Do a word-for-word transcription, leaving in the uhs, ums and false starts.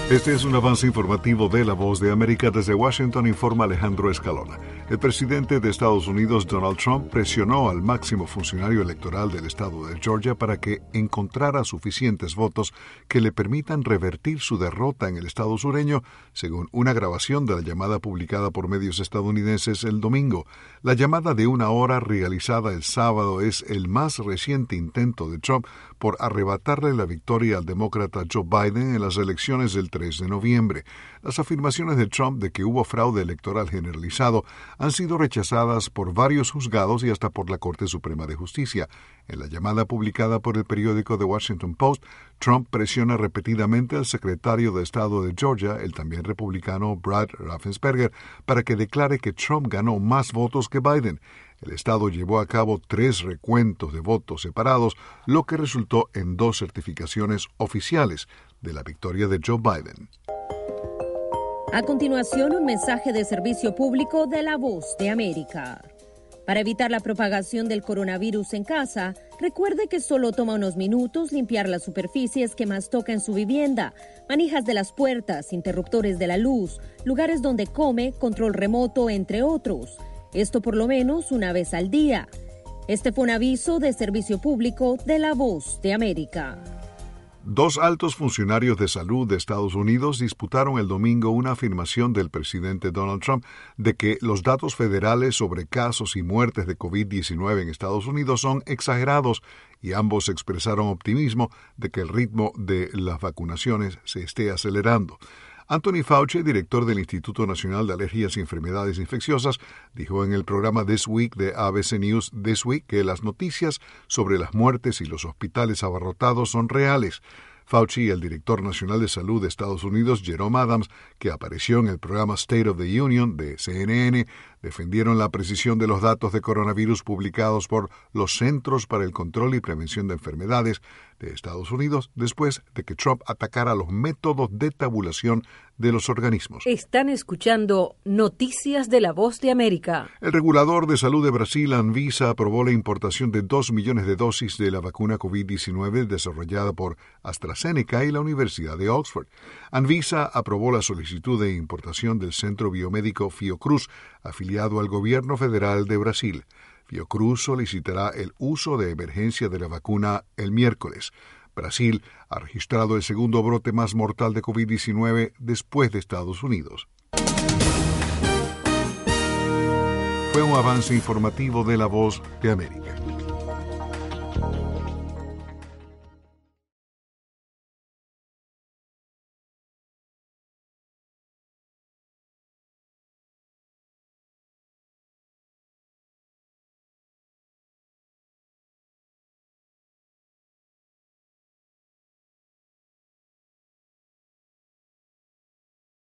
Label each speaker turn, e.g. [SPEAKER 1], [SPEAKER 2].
[SPEAKER 1] Este es un avance informativo de La Voz de América. Desde Washington informa Alejandro Escalona. El presidente de Estados Unidos, Donald Trump, presionó al máximo funcionario electoral del estado de Georgia para que encontrara suficientes votos que le permitan revertir su derrota en el estado sureño, según una grabación de la llamada publicada por medios estadounidenses el domingo. La llamada de una hora realizada el sábado es el más reciente intento de Trump por arrebatarle la victoria al demócrata Joe Biden en las elecciones del tres de noviembre. Las afirmaciones de Trump de que hubo fraude electoral generalizado han sido rechazadas por varios juzgados y hasta por la Corte Suprema de Justicia. En la llamada publicada por el periódico The Washington Post, Trump presiona repetidamente al secretario de Estado de Georgia, el también republicano Brad Raffensperger, para que declare que Trump ganó más votos que Biden. El Estado llevó a cabo tres recuentos de votos separados, lo que resultó en dos certificaciones oficiales de la victoria de Joe Biden.
[SPEAKER 2] A continuación, un mensaje de servicio público de La Voz de América. Para evitar la propagación del coronavirus en casa, recuerde que solo toma unos minutos limpiar las superficies que más toca en su vivienda, manijas de las puertas, interruptores de la luz, lugares donde come, control remoto, entre otros. Esto por lo menos una vez al día. Este fue un aviso de servicio público de La Voz de América.
[SPEAKER 1] Dos altos funcionarios de salud de Estados Unidos disputaron el domingo una afirmación del presidente Donald Trump de que los datos federales sobre casos y muertes de COVID diecinueve en Estados Unidos son exagerados, y ambos expresaron optimismo de que el ritmo de las vacunaciones se esté acelerando. Anthony Fauci, director del Instituto Nacional de Alergias y Enfermedades Infecciosas, dijo en el programa This Week de A B C News This Week que las noticias sobre las muertes y los hospitales abarrotados son reales. Fauci y el director nacional de salud de Estados Unidos, Jerome Adams, que apareció en el programa State of the Union de C N N, defendieron la precisión de los datos de coronavirus publicados por los Centros para el Control y Prevención de Enfermedades de Estados Unidos después de que Trump atacara los métodos de tabulación de los organismos.
[SPEAKER 3] Están escuchando Noticias de La Voz de América.
[SPEAKER 1] El regulador de salud de Brasil, Anvisa, aprobó la importación de dos millones de dosis de la vacuna COVID diecinueve desarrollada por AstraZeneca y la Universidad de Oxford. Anvisa aprobó la solicitud de importación del Centro Biomédico Fiocruz, afiliado al gobierno federal de Brasil. Fiocruz solicitará el uso de emergencia de la vacuna el miércoles. Brasil ha registrado el segundo brote más mortal de COVID diecinueve después de Estados Unidos. Fue un avance informativo de La Voz de América.